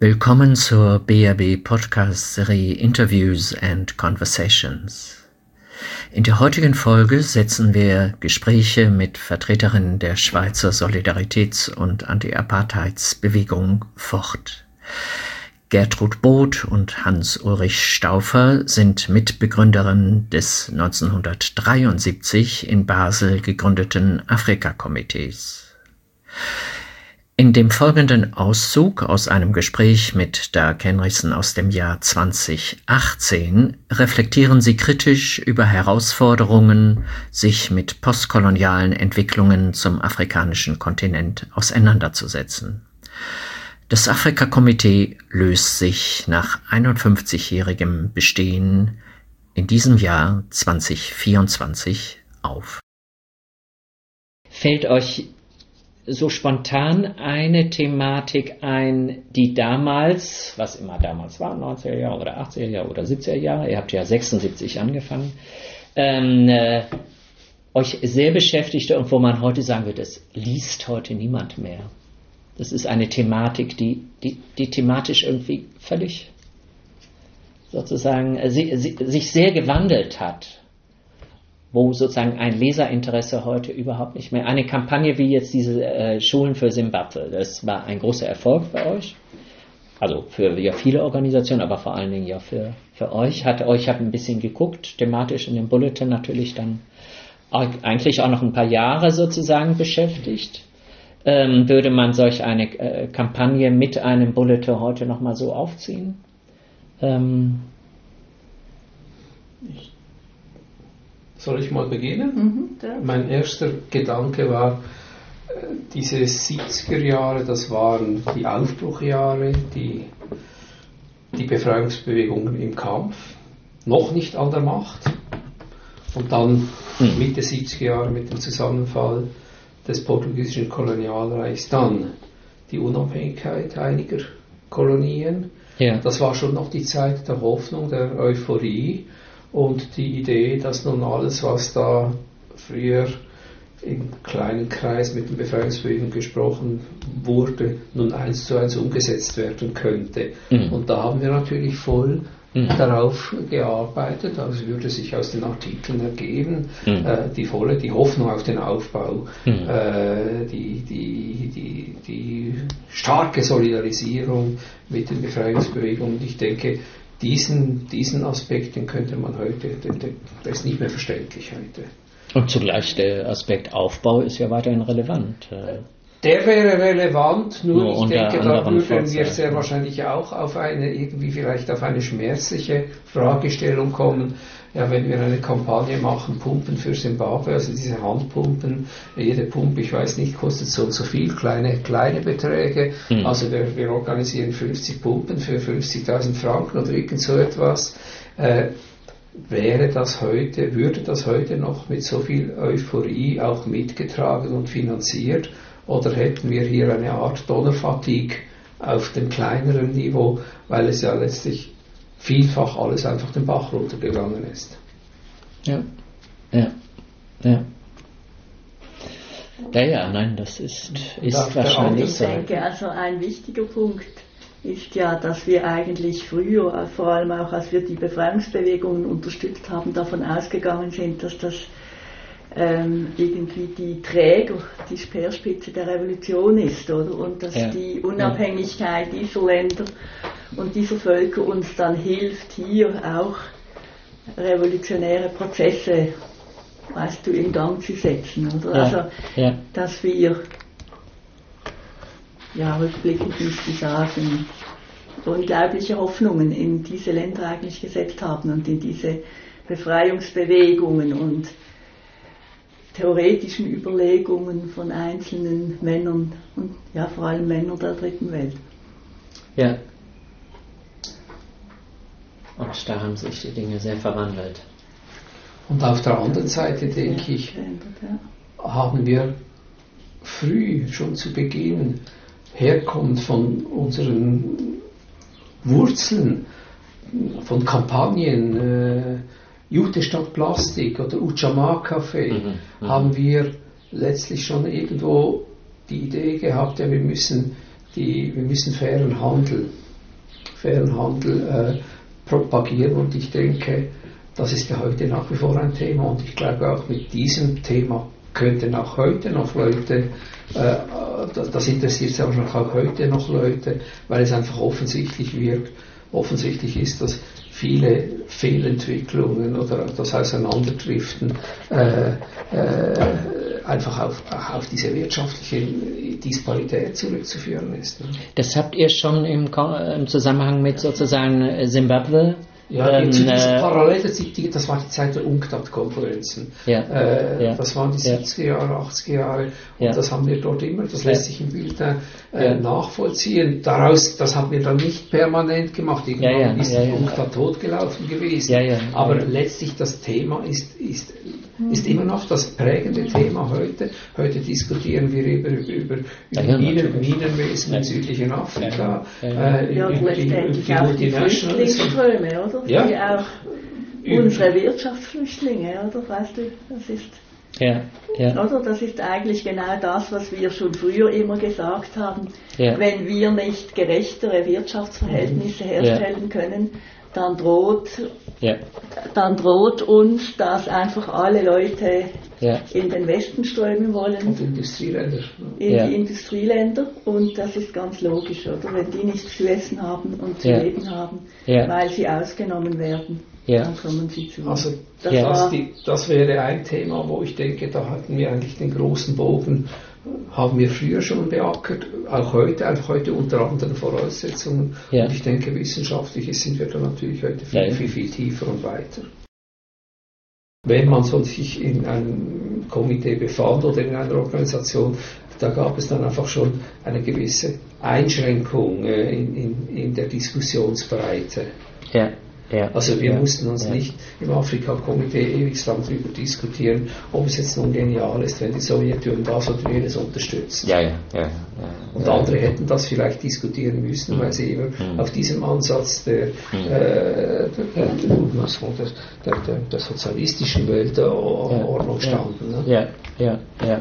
Willkommen zur BRB Podcast-Serie Interviews and Conversations. In der heutigen Folge setzen wir Gespräche mit Vertreterinnen der Schweizer Solidaritäts- und Anti-Apartheids-Bewegung fort. Gertrud Both und Hans-Ulrich Stauffer sind Mitbegründerinnen des 1973 in Basel gegründeten Afrika-Komitees. In dem folgenden Auszug aus einem Gespräch mit Dag Henriksen aus dem Jahr 2018 reflektieren sie kritisch über Herausforderungen, sich mit postkolonialen Entwicklungen zum afrikanischen Kontinent auseinanderzusetzen. Das Afrika-Komitee löst sich nach 51-jährigem Bestehen in diesem Jahr 2024 auf. Fällt euch so spontan eine Thematik ein, die damals, was immer damals war, 90er Jahre oder 80er Jahre oder 70er Jahre, ihr habt ja 76 angefangen, euch sehr beschäftigte und wo man heute sagen würde, das liest heute niemand mehr. Das ist eine Thematik, die thematisch irgendwie völlig sozusagen sich sehr gewandelt hat, wo sozusagen ein Leserinteresse heute überhaupt nicht mehr. Eine Kampagne wie jetzt diese Schulen für Simbabwe, das war ein großer Erfolg für euch, also für ja viele Organisationen, aber vor allen Dingen ja für euch. Ich habe ein bisschen geguckt, thematisch in dem Bulletin natürlich dann eigentlich auch noch ein paar Jahre sozusagen beschäftigt. Würde man solch eine Kampagne mit einem Bulletin heute nochmal so aufziehen? Soll ich mal beginnen? Mein erster Gedanke war, diese 70er Jahre, das waren die Aufbruchjahre, die Befreiungsbewegungen im Kampf, noch nicht an der Macht. Und dann Mitte 70er Jahre mit dem Zusammenfall des portugiesischen Kolonialreichs, dann die Unabhängigkeit einiger Kolonien. Ja. Das war schon noch die Zeit der Hoffnung, der Euphorie und die Idee, dass nun alles, was da früher im kleinen Kreis mit den Befreiungsbewegungen gesprochen wurde, nun 1:1 umgesetzt werden könnte. Und da haben wir natürlich voll darauf gearbeitet, also würde sich aus den Artikeln ergeben, die Hoffnung auf den Aufbau, die starke Solidarisierung mit den Befreiungsbewegungen. Und ich denke, diesen Aspekt, den könnte man heute, der ist nicht mehr verständlich heute. Und zugleich der Aspekt Aufbau ist ja weiterhin relevant. Der wäre relevant, nur ich denke, da würden wir sehr wahrscheinlich auch vielleicht auf eine schmerzliche Fragestellung kommen. Ja, wenn wir eine Kampagne machen, Pumpen für Simbabwe, also diese Handpumpen, jede Pumpe, ich weiß nicht, kostet so und so viel, kleine Beträge. Also wir organisieren 50 Pumpen für 50.000 Franken oder irgend so etwas. Würde das heute noch mit so viel Euphorie auch mitgetragen und finanziert? Oder hätten wir hier eine Art Donnerfatigue auf dem kleineren Niveau, weil es ja letztlich vielfach alles einfach den Bach runtergegangen ist? Ja, nein, das ist wahrscheinlich so. Ich denke, also ein wichtiger Punkt ist ja, dass wir eigentlich früher, vor allem auch als wir die Befreiungsbewegungen unterstützt haben, davon ausgegangen sind, dass das irgendwie die Träger, die Speerspitze der Revolution ist, oder? Und dass die Unabhängigkeit dieser Länder und dieser Völker uns dann hilft, hier auch revolutionäre Prozesse, in Gang zu setzen, oder? Dass wir, rückblickend müsste ich sagen, unglaubliche Hoffnungen in diese Länder eigentlich gesetzt haben und in diese Befreiungsbewegungen und theoretischen Überlegungen von einzelnen Männern und vor allem Männern der Dritten Welt. Ja. Und da haben sich die Dinge sehr verwandelt. Und auf der anderen Seite, denke ich, haben wir früh, schon zu Beginn, herkommt von unseren Wurzeln, von Kampagnen, Jute statt Plastik oder Ujamaa Café, haben wir letztlich schon irgendwo die Idee gehabt, ja, wir müssen fairen Handel fairen Handel propagieren. Und ich denke, das ist ja heute nach wie vor ein Thema. Und ich glaube, auch mit diesem Thema könnten auch heute noch Leute, das interessiert aber auch heute noch Leute, weil es einfach offensichtlich ist, dass viele Fehlentwicklungen oder das Auseinanderdriften einfach auf diese wirtschaftliche Disparität zurückzuführen ist. Ne? Das habt ihr schon im Zusammenhang mit sozusagen Simbabwe? Ja, zu dieser Parallele, das war die Zeit der UNCTAD-Konferenzen. Das waren die 70er Jahre, 80er Jahre und das haben wir dort immer, das lässt sich im Bild nachvollziehen. Das haben wir dann nicht permanent gemacht, irgendwann ist die UNCTAD totgelaufen gewesen. Aber letztlich das Thema ist immer noch das prägende Thema heute. Heute diskutieren wir über Minenwesen im südlichen Afrika, über die Flüchtlingsströme, oder? Ja. Die auch unsere Wirtschaftsflüchtlinge, oder? Weißt du, das ist... Oder? Das ist eigentlich genau das, was wir schon früher immer gesagt haben. Wenn wir nicht gerechtere Wirtschaftsverhältnisse herstellen können, dann droht uns, dass einfach alle Leute in den Westen strömen wollen. Und Industrieländer. In die Industrieländer. Und das ist ganz logisch, oder? Wenn die nichts zu essen haben und zu leben haben, weil sie ausgenommen werden, dann kommen sie zu. Also das wäre ein Thema, wo ich denke, da hatten wir eigentlich den großen Bogen, haben wir früher schon beackert, auch heute unter anderen Voraussetzungen. Und ich denke, wissenschaftlich sind wir da natürlich heute viel tiefer und weiter. Wenn man sich in einem Komitee befand oder in einer Organisation, da gab es dann einfach schon eine gewisse Einschränkung in der Diskussionsbreite. Also wir mussten uns nicht im Afrika-Komitee ewig lang darüber diskutieren, ob es jetzt nun genial ist, wenn die Sowjetunion das oder jenes unterstützt. Und andere hätten das vielleicht diskutieren müssen, weil sie eben auf diesem Ansatz der sozialistischen Weltordnung standen. Ne?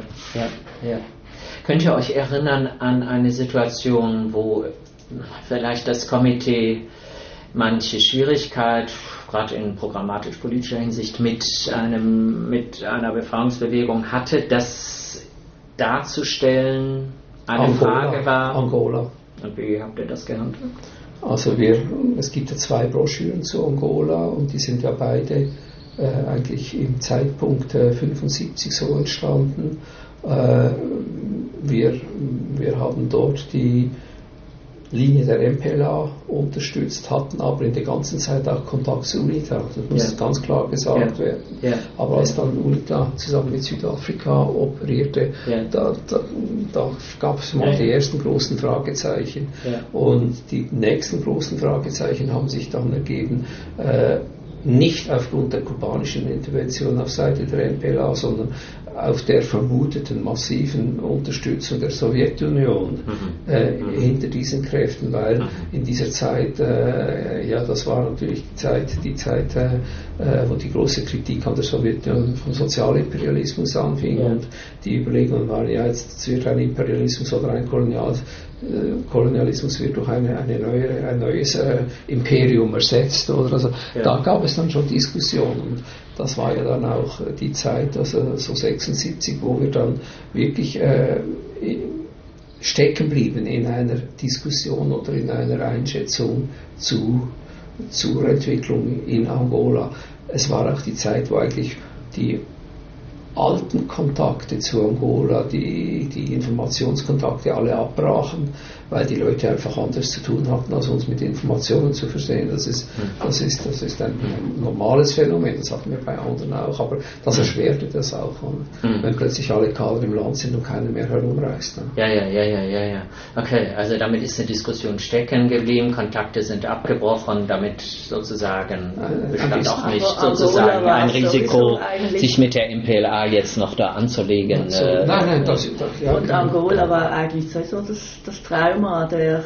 Könnt ihr euch erinnern an eine Situation, wo vielleicht das Komitee manche Schwierigkeit, gerade in programmatisch-politischer Hinsicht, mit einer Befreiungsbewegung hatte, das darzustellen eine Frage war? Angola. Und wie habt ihr das gehandhabt? Also es gibt ja 2 Broschüren zu Angola und die sind ja beide eigentlich im Zeitpunkt 75 so entstanden. Wir haben dort die Linie der MPLA unterstützt, hatten aber in der ganzen Zeit auch Kontakt zu UNITA. Das muss ganz klar gesagt werden. Aber als dann UNITA zusammen mit Südafrika operierte, da gab es mal die ersten großen Fragezeichen. Und die nächsten großen Fragezeichen haben sich dann ergeben, nicht aufgrund der kubanischen Intervention auf Seite der MPLA, sondern auf der vermuteten massiven Unterstützung der Sowjetunion hinter diesen Kräften, weil in dieser Zeit, das war natürlich die Zeit, wo die große Kritik an der Sowjetunion vom Sozialimperialismus anfing und die Überlegungen waren, jetzt wird ein Imperialismus oder ein Kolonialismus wird durch ein neues Imperium ersetzt. Oder? Also, da gab es dann schon Diskussionen. Das war ja dann auch die Zeit, also so 76, wo wir dann wirklich stecken blieben in einer Diskussion oder in einer Einschätzung zur Entwicklung in Angola. Es war auch die Zeit, wo eigentlich die alten Kontakte zu Angola, die Informationskontakte alle abbrachen, weil die Leute einfach anderes zu tun hatten, als uns mit Informationen zu versehen. Das ist ein normales Phänomen, das hatten wir bei anderen auch, aber das erschwerte das auch, wenn plötzlich alle Kader im Land sind und keiner mehr herumreist. Ne? Ja. Okay, also damit ist eine Diskussion stecken geblieben, Kontakte sind abgebrochen, damit sozusagen bestand auch nicht sozusagen ein Risiko, sich mit der MPLA jetzt noch da anzulegen. Nein, und Angola war eigentlich so das Trauma der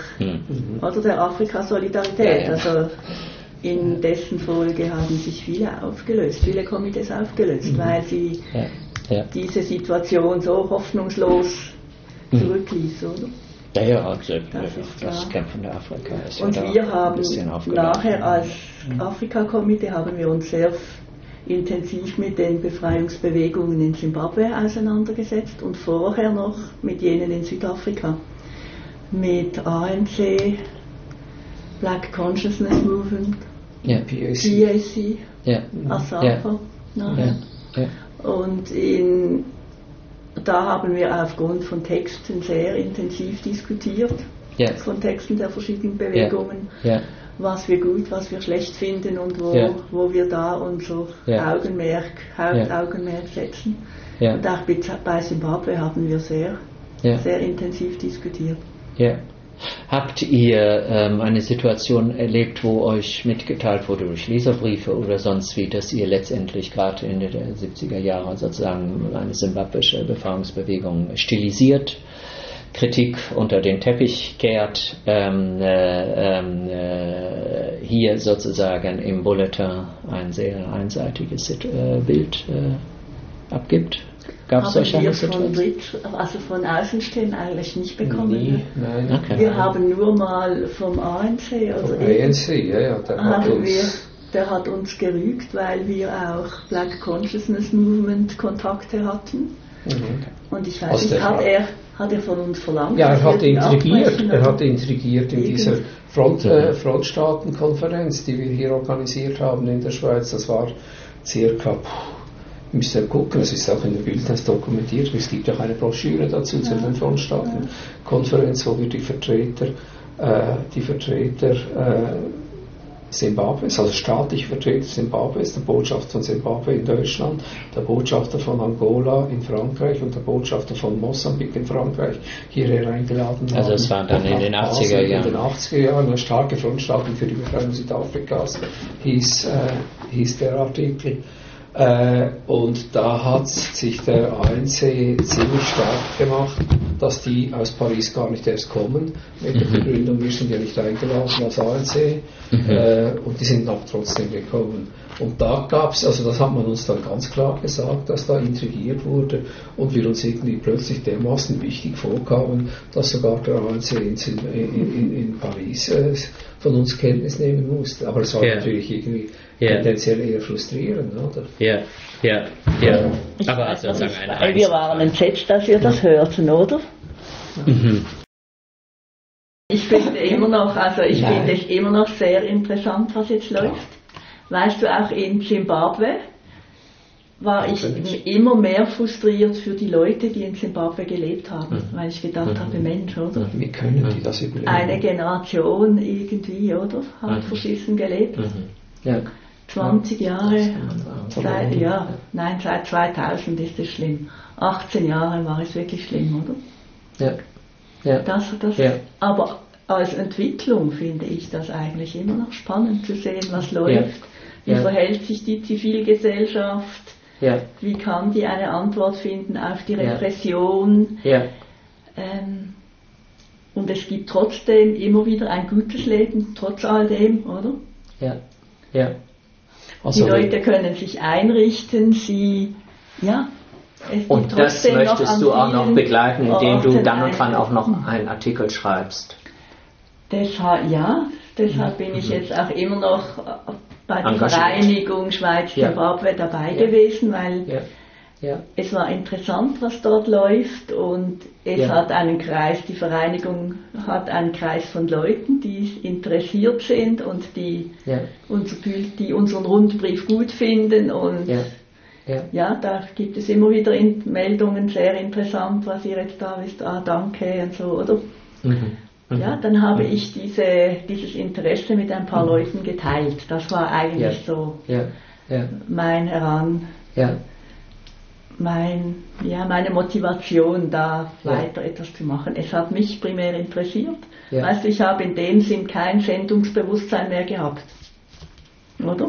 Afrika-Solidarität. Also in dessen Folge haben sich viele Komitees aufgelöst, weil sie diese Situation so hoffnungslos zurückließ, oder? das kämpfende Afrika ist und wir haben nachher als Afrika-Komitee haben wir uns sehr intensiv mit den Befreiungsbewegungen in Zimbabwe auseinandergesetzt und vorher noch mit jenen in Südafrika, mit ANC, Black Consciousness Movement, PAC, ASAPA nachher. Und da haben wir aufgrund von Texten sehr intensiv diskutiert, von Texten der verschiedenen Bewegungen, was wir gut, was wir schlecht finden und wo wir da unser Hauptaugenmerk setzen. Und auch bei Zimbabwe haben wir sehr intensiv diskutiert. Habt ihr eine Situation erlebt, wo euch mitgeteilt wurde durch Leserbriefe oder sonst wie, dass ihr letztendlich gerade Ende der 70er Jahre sozusagen eine simbabwische Befreiungsbewegung stilisiert, Kritik unter den Teppich kehrt, hier sozusagen im Bulletin ein sehr einseitiges Bild abgibt? Gab es solche Situationen? Also von Außenstehenden eigentlich nicht bekommen. Nie, nein. Okay. Wir haben nur mal vom ANC der hat uns gerügt, weil wir auch Black Consciousness Movement Kontakte hatten. Und ich weiß nicht, hat er von uns verlangt? Ja, er hat intrigiert in dieser Frontstaatenkonferenz, die wir hier organisiert haben in der Schweiz. Das war circa, müsst ihr gucken, es ist auch in der Bildnis dokumentiert, es gibt auch eine Broschüre dazu zu der Frontstaatenkonferenz, wo wir die Vertreter Zimbabwes, also staatliche Vertreter Zimbabwes, der Botschafter von Zimbabwe in Deutschland, der Botschafter von Angola in Frankreich und der Botschafter von Mosambik in Frankreich hierher eingeladen haben. Also es war dann in den 80er Jahren. In den 80er Jahren, eine starke Frontstaaten für die Befreiung Südafrikas hieß der Artikel. Und da hat sich der ANC ziemlich stark gemacht, dass die aus Paris gar nicht erst kommen, mit der Begründung, wir sind ja nicht eingeladen als ANC, und die sind aber trotzdem gekommen. Und da gab's, also das hat man uns dann ganz klar gesagt, dass da intrigiert wurde und wir uns irgendwie plötzlich dermaßen wichtig vorkamen, dass sogar der ANC in Paris von uns Kenntnis nehmen musste. Aber es war natürlich irgendwie tendenziell eher frustrierend, oder? Aber also wir waren entsetzt, dass wir das hörten, oder? Ich finde es immer noch sehr interessant, was jetzt läuft. Weißt du, auch in Zimbabwe war ich immer mehr frustriert für die Leute, die in Zimbabwe gelebt haben, weil ich gedacht habe, Mensch, oder? Wie können die das überleben? Eine Generation irgendwie, oder? Hat verschissen gelebt. 20 Jahre, seit 2000 ist es schlimm. 18 Jahre war es wirklich schlimm, oder? Aber als Entwicklung finde ich das eigentlich immer noch spannend zu sehen, was läuft. Wie verhält sich die Zivilgesellschaft? Wie kann die eine Antwort finden auf die Repression? Und es gibt trotzdem immer wieder ein gutes Leben, trotz all dem, oder? Also die Leute können sich einrichten, und das möchtest du auch noch begleiten, indem du dann und wann auch noch einen Artikel schreibst. Deshalb bin ich jetzt auch immer noch bei der Vereinigung Schweiz-Zimbabwe dabei gewesen, weil es war interessant, was dort läuft, und es hat einen Kreis, die Vereinigung hat einen Kreis von Leuten, die interessiert sind und die unseren Rundbrief gut finden, und da gibt es immer wieder Meldungen, sehr interessant, was ihr jetzt da wisst, danke und so, oder? Dann habe ich dieses Interesse mit ein paar Leuten geteilt. Das war eigentlich so meine Motivation, da weiter etwas zu machen. Es hat mich primär interessiert. Weißt du, ich habe in dem Sinn kein Sendungsbewusstsein mehr gehabt. Oder?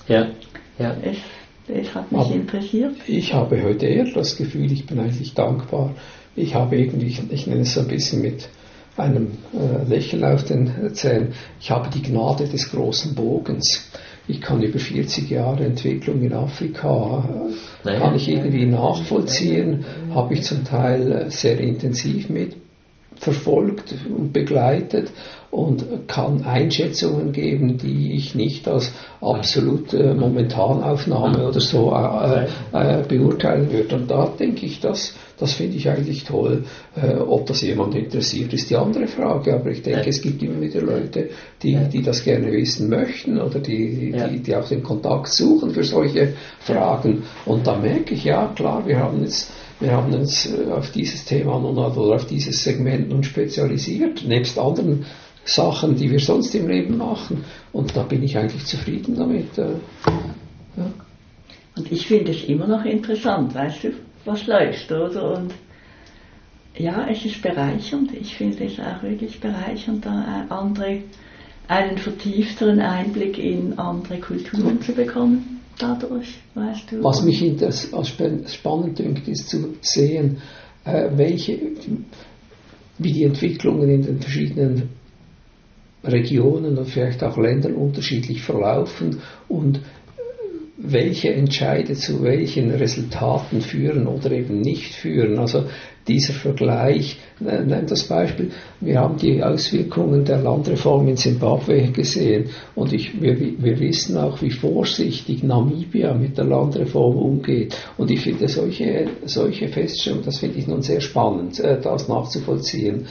Es hat mich interessiert. Ich habe heute eher das Gefühl, ich bin eigentlich dankbar. Ich habe irgendwie, ich nenne es so ein bisschen mit einem Lächeln auf den Zähnen, ich habe die Gnade des großen Bogens. Ich kann über 40 Jahre Entwicklung in Afrika, kann ich irgendwie nachvollziehen, habe ich zum Teil sehr intensiv verfolgt und begleitet und kann Einschätzungen geben, die ich nicht als absolut Momentanaufnahme oder so beurteilen würde. Und da denke ich, das finde ich eigentlich toll. Ob das jemand interessiert, ist die andere Frage. Aber ich denke, es gibt immer wieder Leute, die das gerne wissen möchten oder die auch den Kontakt suchen für solche Fragen. Und da merke ich, ja klar, wir haben uns auf dieses Thema oder auf dieses Segment nun spezialisiert, nebst anderen Sachen, die wir sonst im Leben machen. Und da bin ich eigentlich zufrieden damit. Ja. Und ich finde es immer noch interessant, weißt du, was läuft, oder? Und ja, es ist bereichernd. Ich finde es auch wirklich bereichernd, da einen vertiefteren Einblick in andere Kulturen zu bekommen. Dadurch, weißt du. Was mich spannend dünkt, ist zu sehen, wie die Entwicklungen in den verschiedenen Regionen und vielleicht auch Ländern unterschiedlich verlaufen und welche Entscheide zu welchen Resultaten führen oder eben nicht führen. Also dieser Vergleich, nennt das Beispiel, wir haben die Auswirkungen der Landreform in Zimbabwe gesehen und wir wissen auch, wie vorsichtig Namibia mit der Landreform umgeht. Und ich finde solche Feststellungen, das finde ich nun sehr spannend, das nachzuvollziehen.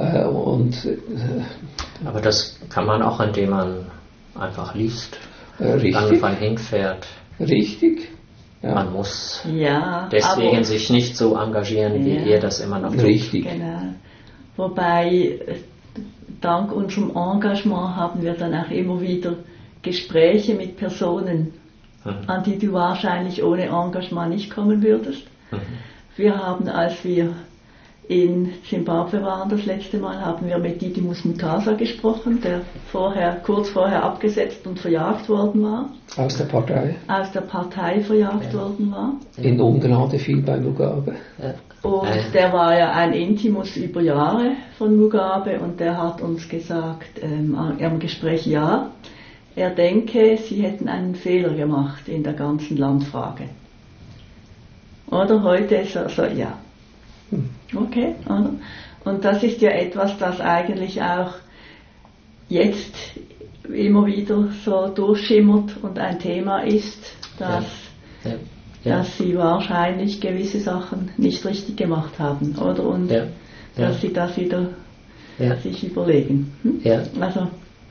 Aber das kann man auch, indem man einfach liest, richtig, dann hinfährt. Richtig. Ja. Man muss deswegen sich nicht so engagieren, wie ihr das immer noch tut. Richtig. Genau. Wobei, dank unserem Engagement haben wir dann auch immer wieder Gespräche mit Personen, an die du wahrscheinlich ohne Engagement nicht kommen würdest. Wir haben, als wir in Zimbabwe waren das letzte Mal, haben wir mit Didymus Mutasa gesprochen, der kurz vorher abgesetzt und verjagt worden war. Aus der Partei? Aus der Partei verjagt worden war. In Ungnade fiel bei Mugabe. Und der war ja ein Intimus über Jahre von Mugabe und der hat uns gesagt, im Gespräch er denke, sie hätten einen Fehler gemacht in der ganzen Landfrage. Oder heute ist er so, ja. Okay, oder? Und das ist ja etwas, das eigentlich auch jetzt immer wieder so durchschimmert und ein Thema ist, dass sie wahrscheinlich gewisse Sachen nicht richtig gemacht haben, oder? Und dass sie das wieder sich überlegen. Also,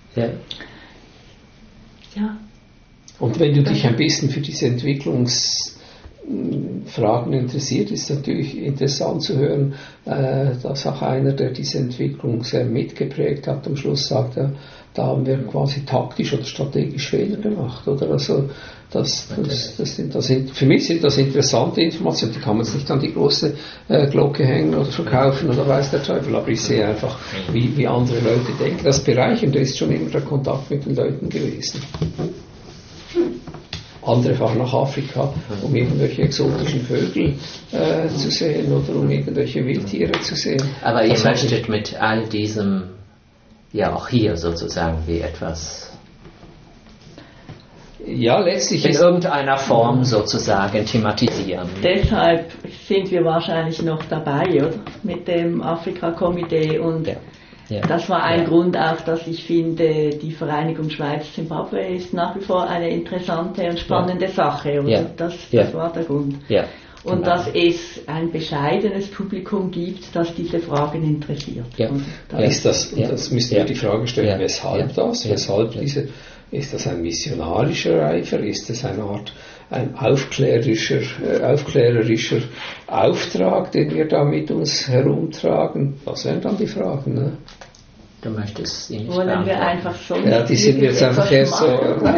Und wenn du dich ein bisschen für diese Entwicklungsfragen interessiert, ist natürlich interessant zu hören, dass auch einer, der diese Entwicklung sehr mitgeprägt hat, am Schluss sagt, da haben wir quasi taktisch oder strategisch Fehler gemacht, oder? Also für mich sind das interessante Informationen, die kann man jetzt nicht an die große Glocke hängen oder verkaufen oder weiß der Teufel, aber ich sehe einfach, wie andere Leute denken. Das Bereichernde ist schon immer der Kontakt mit den Leuten gewesen. Andere fahren nach Afrika, um irgendwelche exotischen Vögel zu sehen oder um irgendwelche Wildtiere zu sehen. Aber ihr möchtet mit all diesem ja auch hier sozusagen wie etwas letztlich in irgendeiner Form sozusagen thematisieren. Deshalb sind wir wahrscheinlich noch dabei, oder? Mit dem Afrika-Komitee und das war ein Grund auch, dass ich finde, die Vereinigung Schweiz-Zimbabwe ist nach wie vor eine interessante und spannende Sache. Oder? Das war der Grund. Ja, und dass es ein bescheidenes Publikum gibt, das diese Fragen interessiert. Ja. Das müssen wir die Frage stellen, weshalb das? Weshalb ist das ein missionarischer Eifer? Ist das eine Art ein aufklärerischer Auftrag, den wir da mit uns herumtragen? Das wären dann die Fragen. Ne? Du möchtest sie nicht wollen wir einfach so. Ja, die sind jetzt einfach erst so.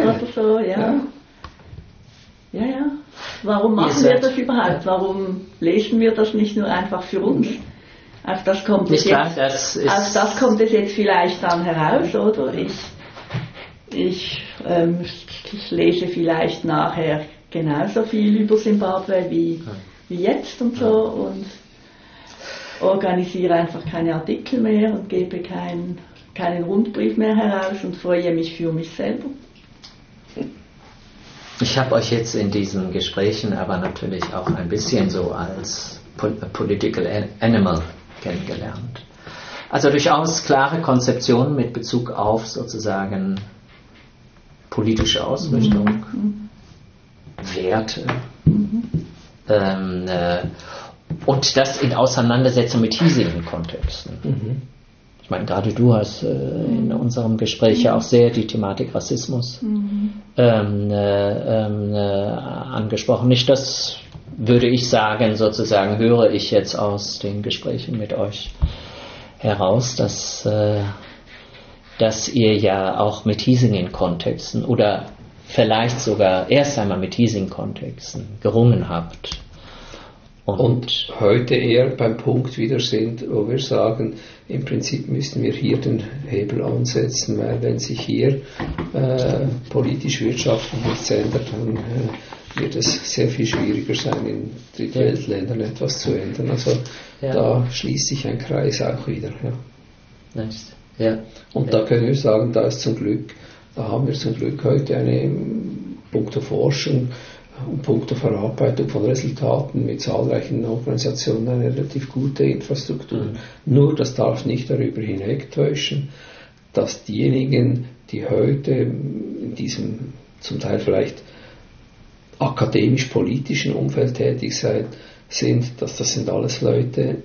Ja. Warum machen wir das überhaupt? Warum lesen wir das nicht nur einfach für uns? Auf das kommt es jetzt vielleicht dann heraus, oder? Ich lese vielleicht nachher genauso viel über Zimbabwe wie jetzt und so und organisiere einfach keine Artikel mehr und gebe keinen Rundbrief mehr heraus und freue mich für mich selber. Ich habe euch jetzt in diesen Gesprächen aber natürlich auch ein bisschen so als Political Animal kennengelernt. Also durchaus klare Konzeptionen mit Bezug auf sozusagen politische Ausrichtung, Werte, und das in Auseinandersetzung mit hiesigen Kontexten. Ich meine, gerade du hast in unserem Gespräch ja auch sehr die Thematik Rassismus angesprochen. Nicht, das würde ich sagen, sozusagen höre ich jetzt aus den Gesprächen mit euch heraus, dass ihr ja auch mit hiesigen Kontexten oder vielleicht sogar erst einmal mit hiesigen Kontexten gerungen habt. Und heute eher beim Punkt wieder sind, wo wir sagen, im Prinzip müssten wir hier den Hebel ansetzen, weil wenn sich hier politisch-wirtschaftlich nichts ändert, dann wird es sehr viel schwieriger sein, in Drittweltländern etwas zu ändern. Also da schließt sich ein Kreis auch wieder. Ja. Nice. Ja. Und da können wir sagen, da haben wir zum Glück heute eine punkto Forschung und punkto Verarbeitung von Resultaten mit zahlreichen Organisationen eine relativ gute Infrastruktur. Nur das darf nicht darüber hinwegtäuschen, dass diejenigen, die heute in diesem zum Teil vielleicht akademisch-politischen Umfeld tätig sind, dass das sind alles Leute,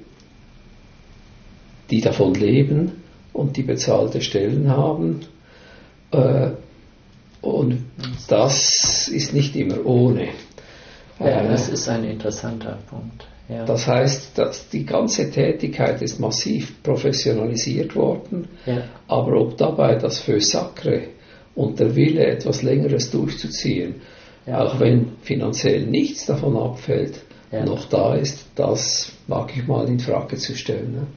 die davon leben und die bezahlte Stellen haben. Und das ist nicht immer ohne. Ja, das ist ein interessanter Punkt. Ja. Das heißt, dass die ganze Tätigkeit ist massiv professionalisiert worden, aber ob dabei das Feu sacré und der Wille, etwas Längeres durchzuziehen, auch wenn finanziell nichts davon abfällt, noch da ist, das mag ich mal in Frage zu stellen. Ne?